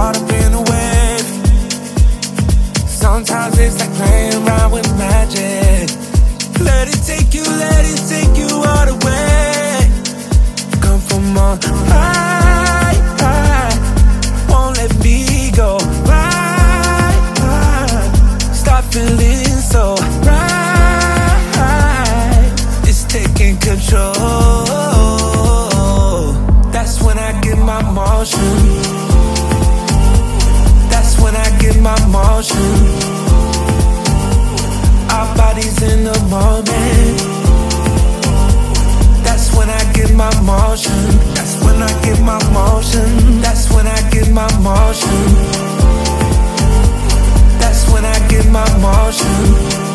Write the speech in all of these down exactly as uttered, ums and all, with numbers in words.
caught up in a wave. Sometimes it's like playing around with magic. Let it take you, let it take you all the way. Come from on high, high. Won't let me go. Right, right. Start feeling so right. It's taking control. That's when I get my motion. That's when I get my motion. Our bodies in the moment. That's when I get my motion. That's when I get my motion. That's when I get my motion. That's when I get my motion.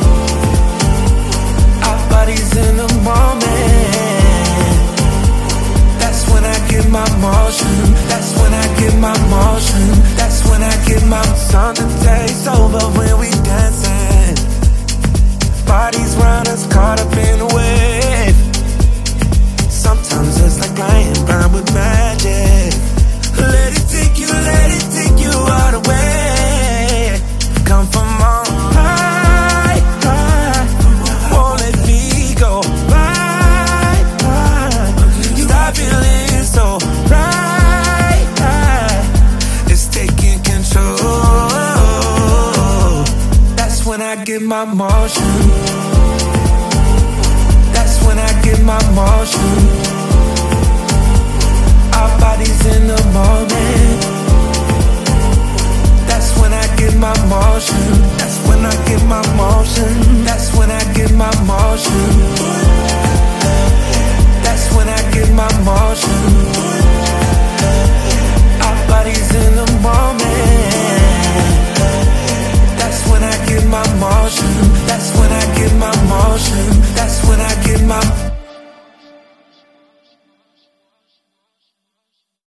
Our bodies in the moment. That's when I get my motion. That's when I get my motion. That's when I get my something takes over when we dancing. Bodies round us caught up in a wave. Sometimes it's like playing around with magic. Let it take you, let it take you all the way. Come from on high, high. Won't let me go. Right, right. Stop feeling so right, right. It's taking control. That's when I get my motion. That's when I get my motion. Our bodies in the moment. That's when I get my motion. That's when I get my motion. That's when I get my motion. That's when I get my motion.